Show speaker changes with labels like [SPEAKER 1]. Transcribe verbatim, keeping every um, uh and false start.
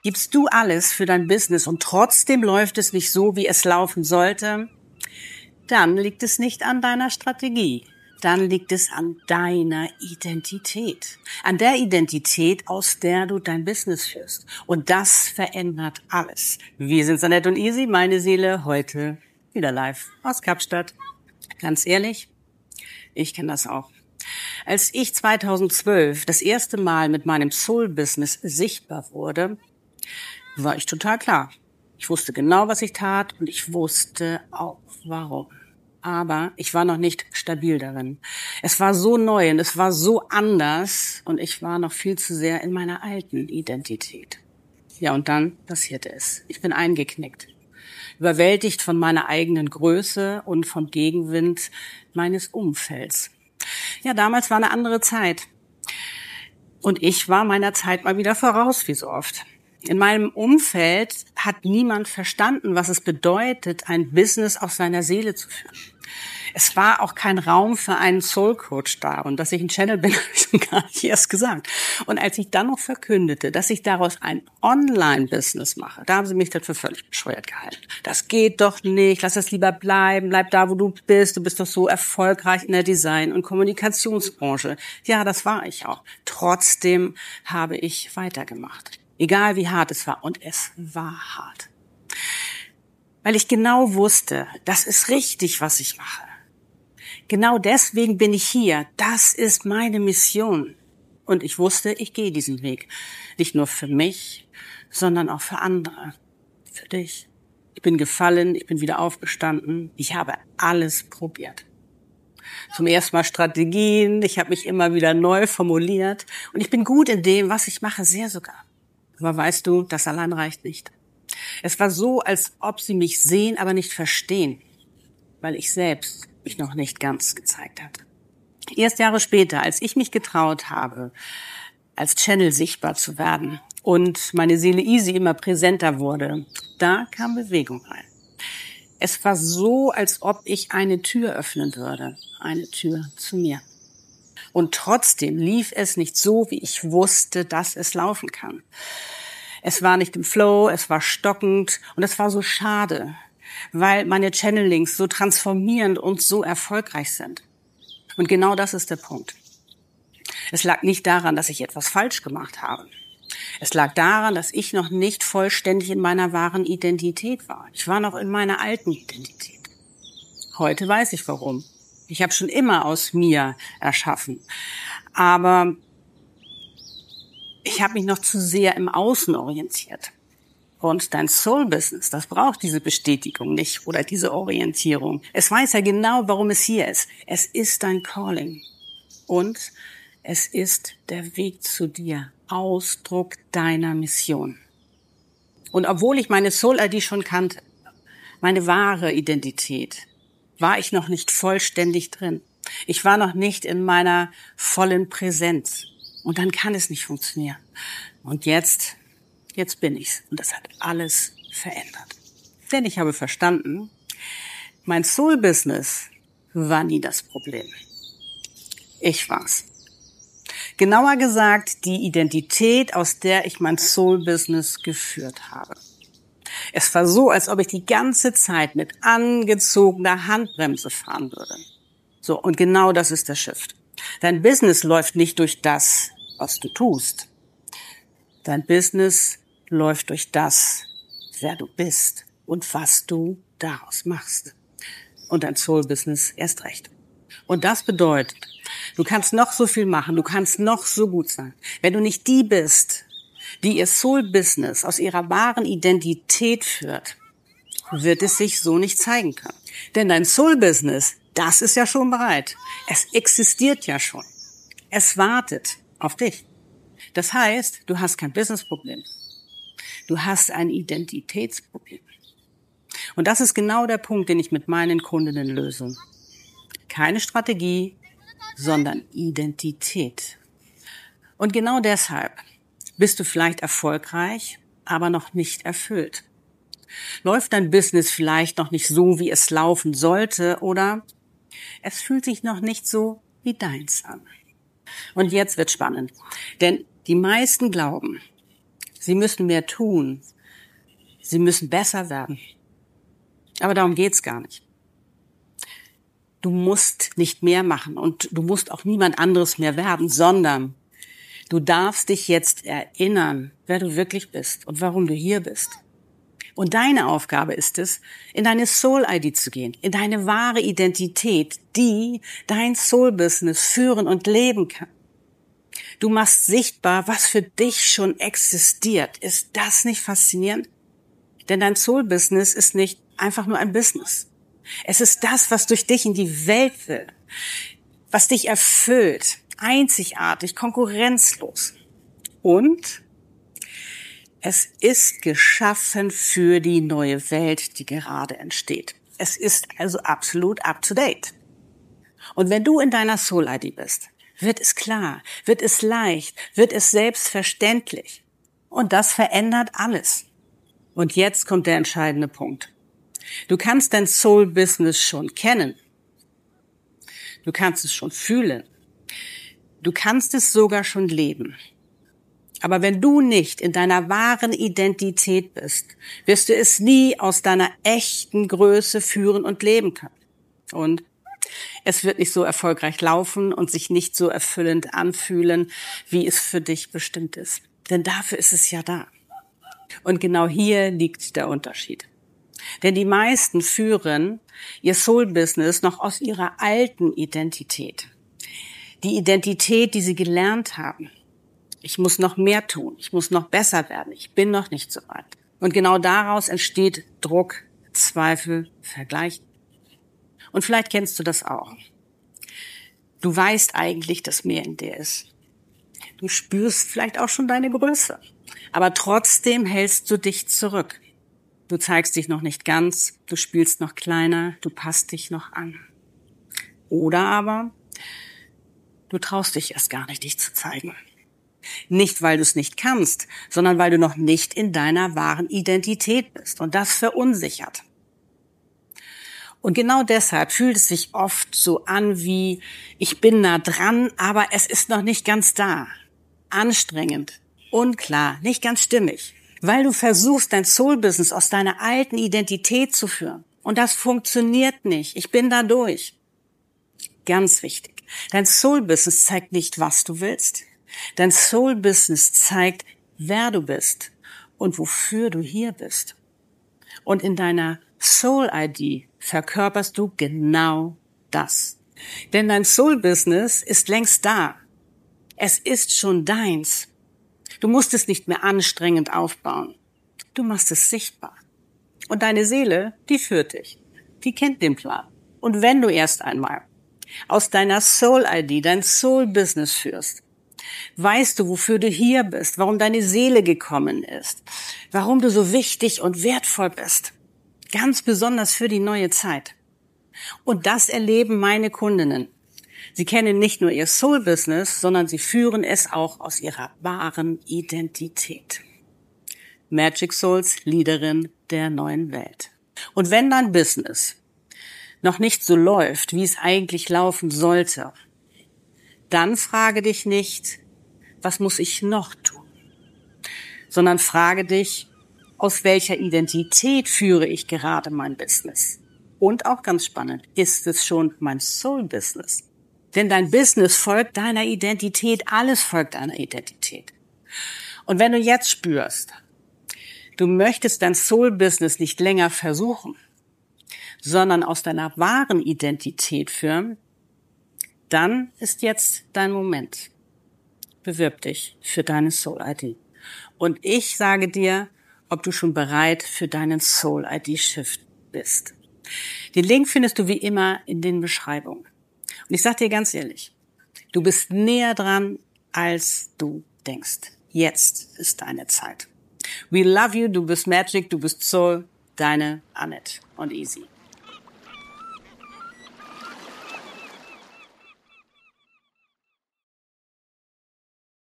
[SPEAKER 1] Gibst du alles für dein Business und trotzdem läuft es nicht so, wie es laufen sollte? Dann liegt es nicht an deiner Strategie. Dann liegt es an deiner Identität. An der Identität, aus der du dein Business führst. Und das verändert alles. Wir sind Sanette und Easy, meine Seele, heute wieder live aus Kapstadt. Ganz ehrlich, ich kenne das auch. Als ich zweitausendzwölf das erste Mal mit meinem Soul-Business sichtbar wurde, war ich total klar. Ich wusste genau, was ich tat und ich wusste auch, warum. Aber ich war noch nicht stabil darin. Es war so neu und es war so anders und ich war noch viel zu sehr in meiner alten Identität. Ja, und dann passierte es. Ich bin eingeknickt, überwältigt von meiner eigenen Größe und vom Gegenwind meines Umfelds. Ja, damals war eine andere Zeit. Und ich war meiner Zeit mal wieder voraus, wie so oft. In meinem Umfeld hat niemand verstanden, was es bedeutet, ein Business aus seiner Seele zu führen. Es war auch kein Raum für einen Soul Coach da. Und dass ich ein Channel bin, habe ich schon gar nicht erst gesagt. Und als ich dann noch verkündete, dass ich daraus ein Online-Business mache, da haben sie mich dafür völlig bescheuert gehalten. Das geht doch nicht, lass das lieber bleiben, bleib da, wo du bist. Du bist doch so erfolgreich in der Design- und Kommunikationsbranche. Ja, das war ich auch. Trotzdem habe ich weitergemacht. Egal wie hart es war. Und es war hart. Weil ich genau wusste, das ist richtig, was ich mache. Genau deswegen bin ich hier. Das ist meine Mission. Und ich wusste, ich gehe diesen Weg. Nicht nur für mich, sondern auch für andere. Für dich. Ich bin gefallen, ich bin wieder aufgestanden. Ich habe alles probiert. Zum ersten Mal Strategien. Ich habe mich immer wieder neu formuliert. Und ich bin gut in dem, was ich mache, sehr sogar. Aber weißt du, das allein reicht nicht. Es war so, als ob sie mich sehen, aber nicht verstehen, weil ich selbst mich noch nicht ganz gezeigt hatte. Erst Jahre später, als ich mich getraut habe, als Channel sichtbar zu werden und meine Seele Easy immer präsenter wurde, da kam Bewegung rein. Es war so, als ob ich eine Tür öffnen würde, eine Tür zu mir. Und trotzdem lief es nicht so, wie ich wusste, dass es laufen kann. Es war nicht im Flow, es war stockend und es war so schade, weil meine Channelings so transformierend und so erfolgreich sind. Und genau das ist der Punkt. Es lag nicht daran, dass ich etwas falsch gemacht habe. Es lag daran, dass ich noch nicht vollständig in meiner wahren Identität war. Ich war noch in meiner alten Identität. Heute weiß ich warum. Ich habe schon immer aus mir erschaffen. Aber ich habe mich noch zu sehr im Außen orientiert. Und dein Soul-Business, das braucht diese Bestätigung nicht oder diese Orientierung. Es weiß ja genau, warum es hier ist. Es ist dein Calling. Und es ist der Weg zu dir. Ausdruck deiner Mission. Und obwohl ich meine Soul-I D schon kannte, meine wahre Identität, war ich noch nicht vollständig drin. Ich war noch nicht in meiner vollen Präsenz. Und dann kann es nicht funktionieren. Und jetzt, jetzt bin ich's. Und das hat alles verändert. Denn ich habe verstanden, mein Soul-Business war nie das Problem. Ich war's. Genauer gesagt, die Identität, aus der ich mein Soul-Business geführt habe. Es war so, als ob ich die ganze Zeit mit angezogener Handbremse fahren würde. So, und genau das ist der Shift. Dein Business läuft nicht durch das, was du tust. Dein Business läuft durch das, wer du bist und was du daraus machst. Und dein Soul-Business erst recht. Und das bedeutet, du kannst noch so viel machen, du kannst noch so gut sein. Wenn du nicht die bist, die ihr Soul-Business aus ihrer wahren Identität führt, wird es sich so nicht zeigen können. Denn dein Soul-Business, das ist ja schon bereit. Es existiert ja schon. Es wartet auf dich. Das heißt, du hast kein Business-Problem. Du hast ein Identitätsproblem. Und das ist genau der Punkt, den ich mit meinen Kundinnen löse. Keine Strategie, sondern Identität. Und genau deshalb bist du vielleicht erfolgreich, aber noch nicht erfüllt. Läuft dein Business vielleicht noch nicht so, wie es laufen sollte, oder es fühlt sich noch nicht so wie deins an. Und jetzt wird spannend, denn die meisten glauben, Sie müssen mehr tun. Sie müssen besser werden. Aber darum geht's gar nicht. Du musst nicht mehr machen und du musst auch niemand anderes mehr werden, sondern du darfst dich jetzt erinnern, wer du wirklich bist und warum du hier bist. Und deine Aufgabe ist es, in deine Soul-I D zu gehen, in deine wahre Identität, die dein Soul-Business führen und leben kann. Du machst sichtbar, was für dich schon existiert. Ist das nicht faszinierend? Denn dein Soul-Business ist nicht einfach nur ein Business. Es ist das, was durch dich in die Welt will, was dich erfüllt, einzigartig, konkurrenzlos. Und es ist geschaffen für die neue Welt, die gerade entsteht. Es ist also absolut up to date. Und wenn du in deiner Soul-I D bist, wird es klar, wird es leicht, wird es selbstverständlich. Und das verändert alles. Und jetzt kommt der entscheidende Punkt. Du kannst dein Soul-Business schon kennen. Du kannst es schon fühlen. Du kannst es sogar schon leben. Aber wenn du nicht in deiner wahren Identität bist, wirst du es nie aus deiner echten Größe führen und leben können. Und es wird nicht so erfolgreich laufen und sich nicht so erfüllend anfühlen, wie es für dich bestimmt ist. Denn dafür ist es ja da. Und genau hier liegt der Unterschied. Denn die meisten führen ihr Soul-Business noch aus ihrer alten Identität. Die Identität, die sie gelernt haben. Ich muss noch mehr tun, ich muss noch besser werden, ich bin noch nicht so weit. Und genau daraus entsteht Druck, Zweifel, Vergleich. Und vielleicht kennst du das auch. Du weißt eigentlich, dass mehr in dir ist. Du spürst vielleicht auch schon deine Größe. Aber trotzdem hältst du dich zurück. Du zeigst dich noch nicht ganz, du spielst noch kleiner, du passt dich noch an. Oder aber du traust dich erst gar nicht, dich zu zeigen. Nicht, weil du es nicht kannst, sondern weil du noch nicht in deiner wahren Identität bist. Und das verunsichert. Und genau deshalb fühlt es sich oft so an wie, ich bin nah dran, aber es ist noch nicht ganz da. Anstrengend, unklar, nicht ganz stimmig. Weil du versuchst, dein Soul-Business aus deiner alten Identität zu führen. Und das funktioniert nicht. Ich bin da durch. Ganz wichtig. Dein Soul-Business zeigt nicht, was du willst. Dein Soul-Business zeigt, wer du bist und wofür du hier bist. Und in deiner Soul-I D verkörperst du genau das. Denn dein Soul-Business ist längst da. Es ist schon deins. Du musst es nicht mehr anstrengend aufbauen. Du machst es sichtbar. Und deine Seele, die führt dich. Die kennt den Plan. Und wenn du erst einmal aus deiner Soul-I D dein Soul-Business führst, weißt du, wofür du hier bist, warum deine Seele gekommen ist, warum du so wichtig und wertvoll bist. Ganz besonders für die neue Zeit. Und das erleben meine Kundinnen. Sie kennen nicht nur ihr Soul-Business, sondern sie führen es auch aus ihrer wahren Identität. Magic Souls, Leaderin der neuen Welt. Und wenn dein Business noch nicht so läuft, wie es eigentlich laufen sollte, dann frage dich nicht, was muss ich noch tun? Sondern frage dich, aus welcher Identität führe ich gerade mein Business? Und auch ganz spannend, ist es schon mein Soul-Business? Denn dein Business folgt deiner Identität, alles folgt deiner Identität. Und wenn du jetzt spürst, du möchtest dein Soul-Business nicht länger versuchen, sondern aus deiner wahren Identität führen, dann ist jetzt dein Moment. Bewirb dich für deine Soul-I D. Und ich sage dir, ob du schon bereit für deinen Soul-I D-Shift bist. Den Link findest du wie immer in den Beschreibungen. Und ich sage dir ganz ehrlich, du bist näher dran, als du denkst. Jetzt ist deine Zeit. We love you, du bist Magic, du bist Soul, deine Annette und Easy.